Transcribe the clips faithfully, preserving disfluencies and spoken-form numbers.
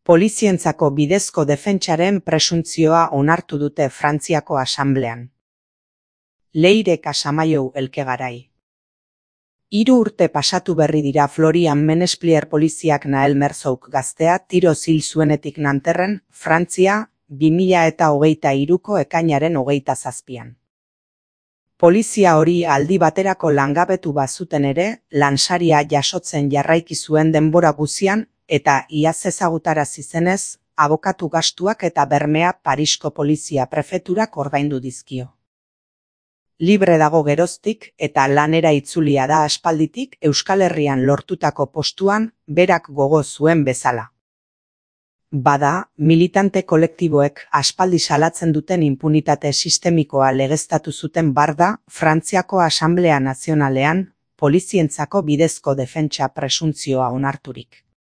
Polizientzako bidezko defentsaren presuntzioa onartu dute Frantziako Asamblean. Leire Casamaiou Elkegarai. Hiru urte pasatu berri dira Florian Menesplier poliziak Nael Merzouk gaztea tiroz hil zuenetik Nanterren, Frantzia, bi mila eta hogeita hiruko ekainaren hogeita zazpian. Polizia hori aldi baterako langabetu bazuten ere, lansaria jasotzen jarraiki zuen denbora guzian, eta iaz ezagutarazi zenez, abokatu gastuak eta bermea Parisko polizia prefeturak ordaindu dizkio. Libre dago geroztik eta lanera itzulia da aspalditik Euskal Herrian lortutako postuan berak gogo zuen bezala. Bada, militante kolektiboek aspaldi salatzen duten inpunitate sistemikoa legeztatu zuten barda Frantziako Asamblea Nazionalean polizientzako bidezko defentsa presuntzioa onarturik.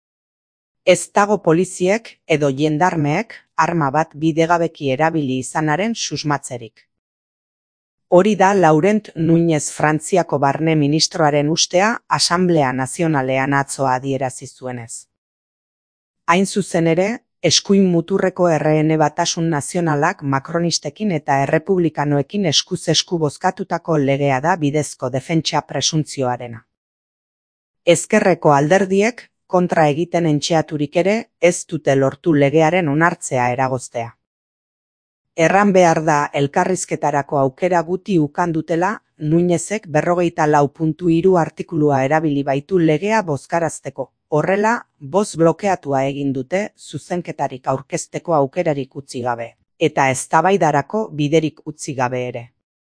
Ez dago poliziek edo jendarmeek arma bat bidegabeki erabili izanaren susmatzerik. Hori da Laurent Núñez Frantziako barne ministroaren ustea Asamblea Nazionalean atzo adierazi zuenez. Hain zuzen ere, eskuin muturreko errehene batasun nazionalak makronistekin eta errepublikanoekin eskuz esku bozkatutako legea da bidezko defentsa presuntzioarena. Ezkerreko alderdiek kontra egiten entxeaturik ere ez dute lortu legearen onartzea eragoztea. Erran behar da elkarrizketarako aukera guti ukan dutela, Núñezek berrogeita lau puntu hiru artikulua erabili baitu legea bozkarazteko. Horrela, boz blokeatua egin dute zuzenketarik aurkezteko aukerarik utzi gabe, eta eztabaidarako biderik utzi gabe ere.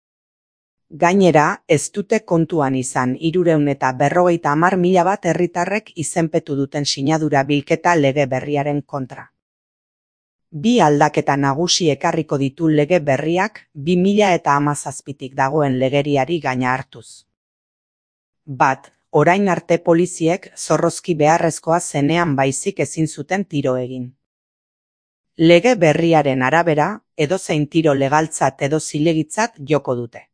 Gainera, ez dute kontuan izan hirurehun eta berrogeita hamar mila bat herritarrek izenpetu duten sinadura bilketa lege berriaren kontra. Bi aldaketa nagusi ekarriko ditu lege berriak bi mila eta hamazazpitik dagoen legeriari gaina hartuz. Bat, orain arte poliziek zorrozki beharrezkoa zenean baizik ezin zuten tiro egin. Lege berriaren arabera, edozein tiro legaltzat edo zilegitzat joko dute.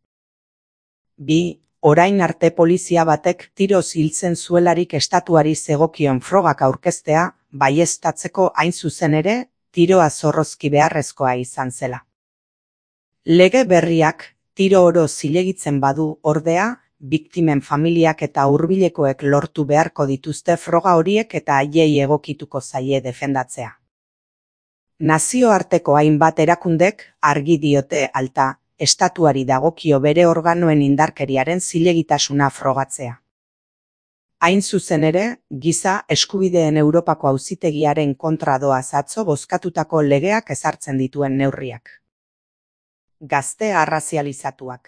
Bi, orain arte polizia batek tiroz hiltzen zuelarik estatuari zegokion frogak aurkeztea, baieztatzeko hain zuzen ere, tiroa zorrozki beharrezkoa izan zela. Lege berriak, tiro oro zilegitzen badu ordea, biktimen familiak eta hurbilekoek lortu beharko dituzte froga horiek eta haiei egokituko zaie defendatzea. Nazioarteko hainbat erakundek argi diote alta, estatuari dagokio bere organoen indarkeriaren zilegitasuna frogatzea. Hain zuzen ere, giza eskubideen Europako auzitegiaren kontra doaz atzo bozkatutako legeak ezartzen dituen neurriak. Gazte arrazializatuak.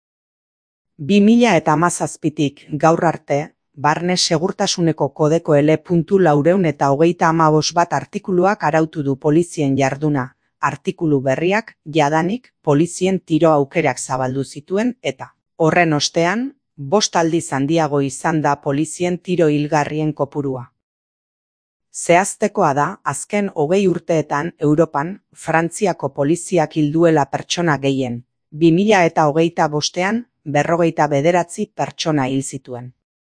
Bi mila eta hamazazpitik gaur arte, barne segurtasuneko kodeko ele puntu laurehun eta hogeita hamabost bat artikuluak arautu du polizien jarduna, artikulu berriak jadanik polizien tiro aukerak zabaldu zituen eta, horren ostean, bost aldiz handiago izan da polizien tiro hilgarrien kopurua. Zehaztekoa da, azken hogei urteetan Europan, Frantziako poliziak hilduela pertsona gehien, bi mila eta hogeita bostean, berrogeita bederatzi pertsona hil zituen.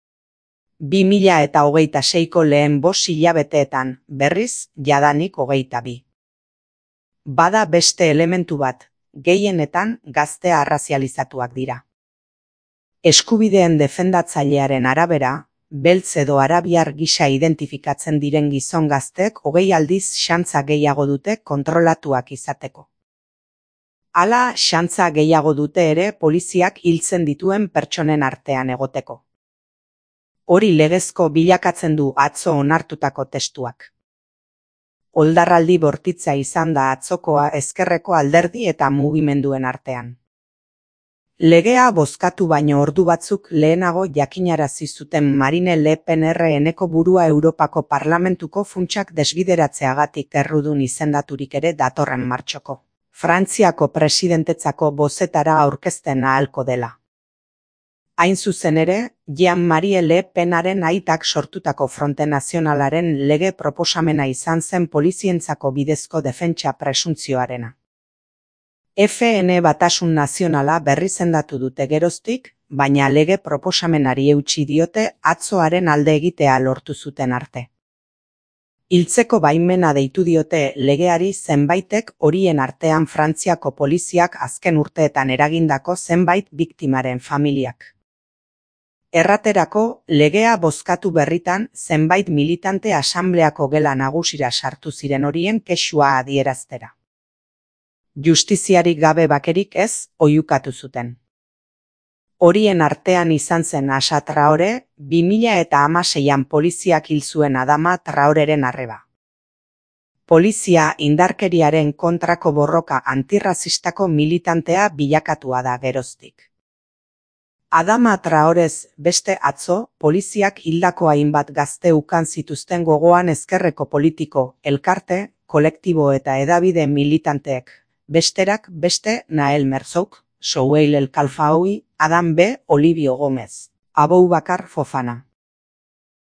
Bi mila eta hogeita seiko lehen bost hilabeteetan, berriz, jadanik hogeita bi. Bada beste elementu bat, gehienetan gazte arrazializatuak dira. Eskubideen defendatzailearen arabera, beltz edo arabiar gisa identifikatzen diren gizon gaztek hogei aldiz xantza gehiago dute kontrolatuak izateko. Hala, xantza gehiago dute ere poliziak hiltzen dituen pertsonen artean egoteko. Hori legezko bilakatzen du atzo onartutako testuak. Oldarraldi bortitza izan da atzokoa ezkerreko alderdi eta mugimenduen artean. Legea bozkatu baino ordu batzuk lehenago jakinarazi zuten Marine Le Pen erreneko burua Europako Parlamentuko funtsak desbideratzeagatik errudun izendaturik ere datorren martxoko. Frantziako presidentetzako bozetara aurkezten ahalko dela. Hain zuzen ere, Jean-Marie Le Penaren aitak sortutako Fronte Nazionalaren lege proposamena izan zen polizientzako bidezko defentsa presuntzioarena. F N Batasun Nazionala berrizendatu dute geroztik, baina lege proposamenari eutsi diote atzoaren alde egitea lortu zuten arte. Hiltzeko baimena deitu diote legeari zenbaitek, horien artean Frantziako poliziak azken urteetan eragindako zenbait biktimaren familiak. Erraterako, legea bozkatu berritan zenbait militante asambleako gela nagusira sartu ziren horien kexua adieraztera. Justiziarik gabe bakerik ez, oihukatu zuten. Horien artean izan zen Asa Traore, bi mila eta hamaseian poliziak hil zuen Adama Traoreren arreba. Polizia indarkeriaren kontrako borroka antirrazistako militantea bilakatua da geroztik. Adama Traorez beste atzo, poliziak hildako hainbat gazte ukan zituzten gogoan ezkerreko politiko, elkarte, kolektibo eta hedabide militanteek. Besterak beste Nael Merzouk, Souheil El Kalfaoui, Adam B. Olivio Gomez, Aboubakar Fofana.